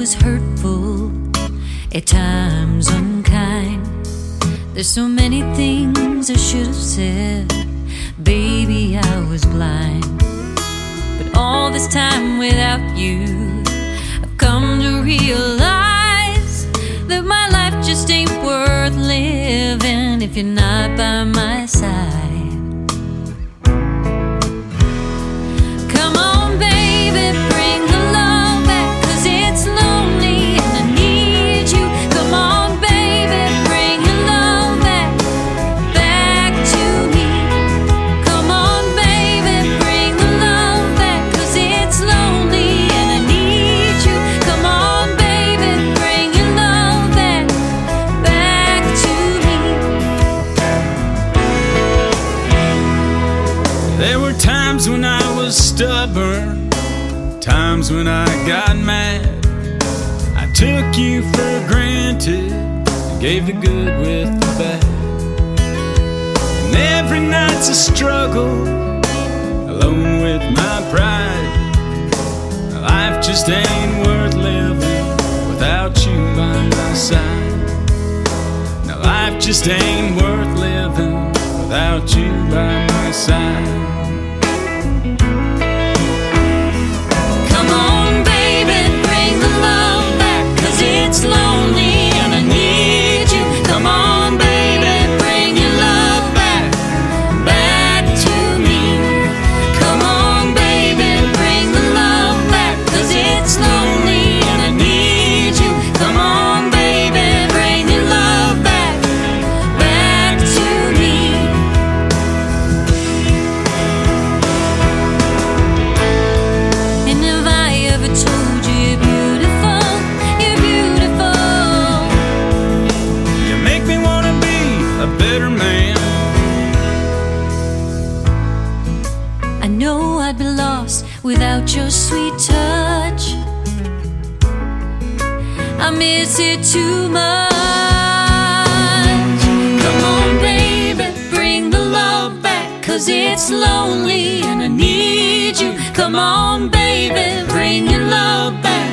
was hurtful, at times unkind. There's so many things I should have said. Baby, I was blind. But all this time without you, I've come to realize that my life just ain't worth living if you're not by my side. Come on, baby, bring the love back, 'cause it's lonely and I need you. Come on, baby, bring your love back, back to me. Come on, baby, bring the love back, 'cause it's lonely and I need you. Come on, baby, bring your love back, back to me. There were times when I was stubborn, times when I got mad. I took you for granted and gave the good with the bad. And every night's a struggle, alone with my pride. Life just ain't worth living without you by my side. Now life just ain't worth living without you by my side. Come on, baby, bring the love back, 'cause it's lonely and I need you. Come on, baby, bring your love back, back to me. Come on, baby, bring the love back, 'cause it's lonely and I need you. Come on, baby, bring your love back, back to me. And if I ever told you you're beautiful, you're beautiful, You make me wanna be a better man. I know I'd be lost without your sweet touch. I miss it too much. Come on, baby, bring the love back, 'cause it's lonely and I need you. Come on, baby, bring your love back,